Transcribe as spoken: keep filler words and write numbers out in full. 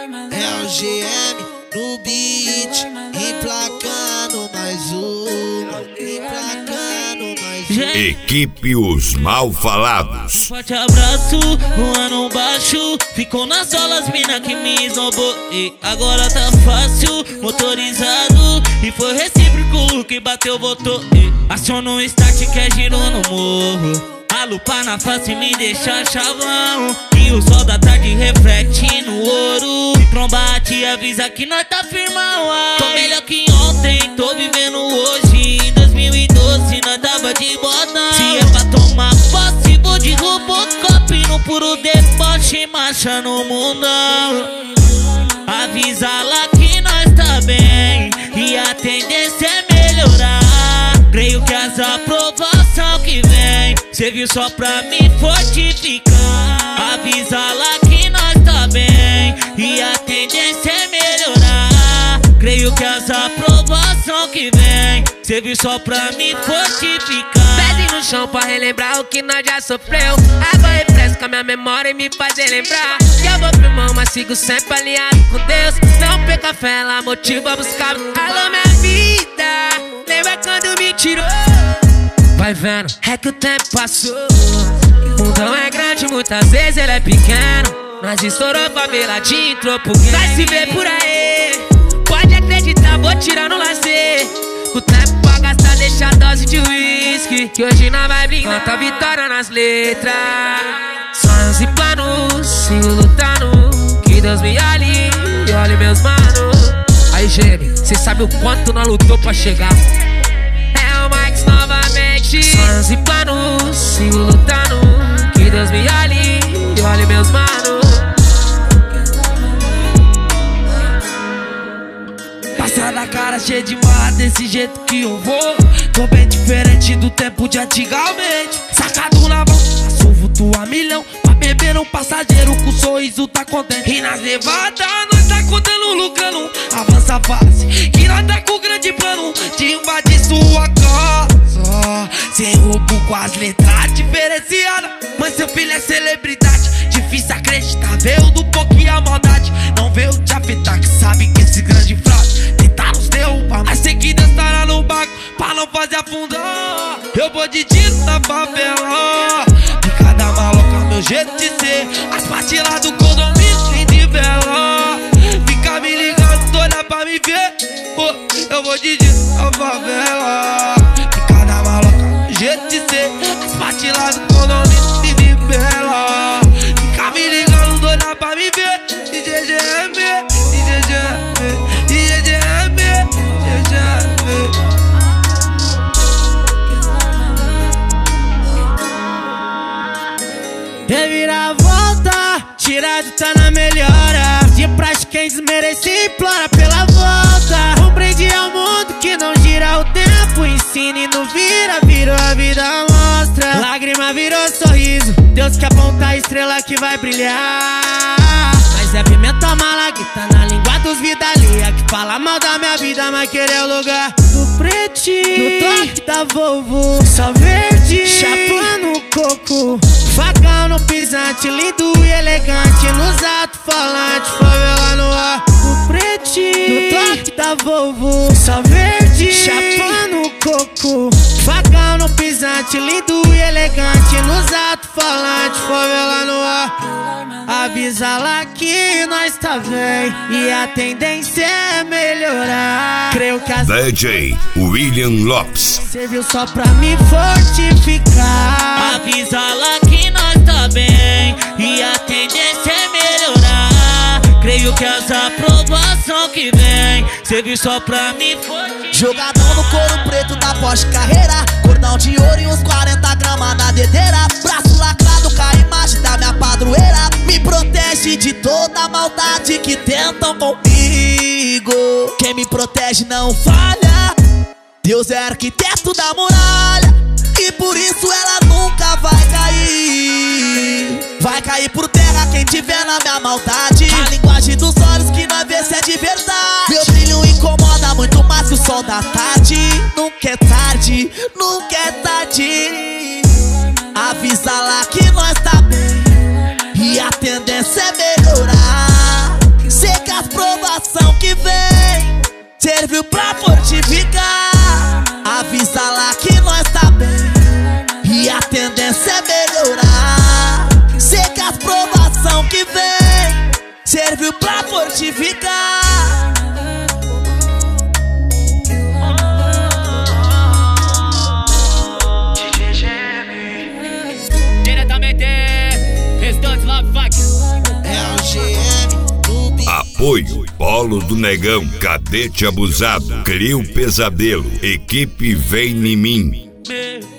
É o G M no beat, emplacando mais um, emplacando mais um. Equipe Os Malfalados. Forte abraço, voando baixo. Ficou nas solas, mina que me esnobou. E agora tá fácil, motorizado. E foi recíproco, que bateu, voltou. E aciona o start que é giro no morro. A lupa na face me deixa chavão. E o sol da tarde reflete no ouro. Se trombar te avisa que nós tá firmão. Tô melhor que ontem, tô vivendo hoje. Em dois mil e doze nós tava de bota. Se é pra tomar posse, vou de Robocop no puro deboche, marcha no mundão. Avisa lá que nós tá bem e a tendência é melhorar. Creio que as aprovação que vem serviu só pra me fortificar. Avisa lá que nós tá bem e a tendência é melhorar. Creio que as aprovação que vem serviu só pra me fortificar. Pezinho no chão pra relembrar o que nós já sofreu. Água refresca minha memória e me faz relembrar que eu vou firmão, mas sigo sempre alinhado com Deus. Não perca fé, ela motiva a buscar. Alô minha vida, lembra quando me tirou? Vai vendo, é que o tempo passou. O mundão é grande, muitas vezes ele é pequeno. Nós estourou faveladinho, entrou pro game. Vai se ver por aí, pode acreditar, vou tirar no lazer. O tempo pra gastar, deixa a dose de uísque, que hoje nós vai brincar, canta vitória nas letras. Sonhos e planos, sigo lutando, que Deus me olhe e olhe meus manos. Aí Gêmeo, cê sabe o quanto nós lutou pra chegar. É o Max novamente. Sonhos e planos, sigo lutando, que Deus me olhe e olhe meus manos. Passar na cara cheia de marra, desse jeito que eu vou. Tô bem diferente do tempo de antigamente. Sacado na mão, passo vulto a milhão. Pra beber um passageiro com sorriso tá contente. E nas nevadas nós tá contando, lucrando. Avança a fase, que nós tá com grande plano de invadir sua casa. Sem roubo com as letras diferenciadas. Mas seu filho é celebridade, difícil acreditar. Veio do pouquinho a maldade, não veio te afetar. Que sabe que esse grande fraco tentar nos derrubar, mas sei que Deus estará no barco pra não fazer afundar. Eu vou de tiro na favela, de cada maloca meu jeito de ser. As partes lá do condomínio sem de vela. Fica me ligando, toda pra me ver. Oh, eu vou de tiro na favela, de cada maloca meu jeito de ser. As partes lá do condomínio sem de vela. Fica me ligando, toda pra me ver. D J G M, D J G M, D J G M, D J G M. Reviravolta, tirado tá na melhora. De praxe quem desmerece implora pela volta. Um brinde ao mundo que não gira o tempo. Ensina e não vira, virou a vida mostra. Lágrima virou sorriso, Deus que aponta a estrela que vai brilhar. Mas é pimenta mala que tá na língua dos vida alheia, que fala mal da minha vida, mas querer o lugar do pretinho, no toque da Volvo, só verde, chapando o coco. Facão no pisante, lindo e elegante, nos alto-falantes, favela no ar. O pretinho, no toque da Volvo, só verde, chapando o coco. Facão no pisante, lindo e elegante, nos alto-falantes, favela no ar. Avisa lá que nós tá bem e a tendência é melhorar. Creio que as D J William Lopes serviu só pra me fortificar. Avisa lá que nós tá bem e a tendência é melhorar. Creio que as aprovação que vem serviu só pra me fortificar. Jogadão no couro preto da Porsche Carreira, cordão de ouro e uns quarenta gramas na dedeira. Braço lacrado com a imagem da minha padroeira. Me protege de toda a maldade que tentam comigo. Quem me protege não falha, Deus é arquiteto da muralha. E por isso ela nunca vai cair. Vai cair por terra quem tiver na minha maldade. A linguagem dos olhos que nós vê se é de verdade. Meu brilho incomoda muito mais que o sol da tarde. Nunca é tarde, nunca é tarde. Avisa lá que nós tá bem e a tendência é melhorar. Cê tendência é melhorar. Sei que as provação que vem serviu pra fortificar. Diretamente, Restante Love Fuck. É o G M. Apoio Polo do Negão, Cadete Abusado, Crio Pesadelo, Equipe Vem em Mim.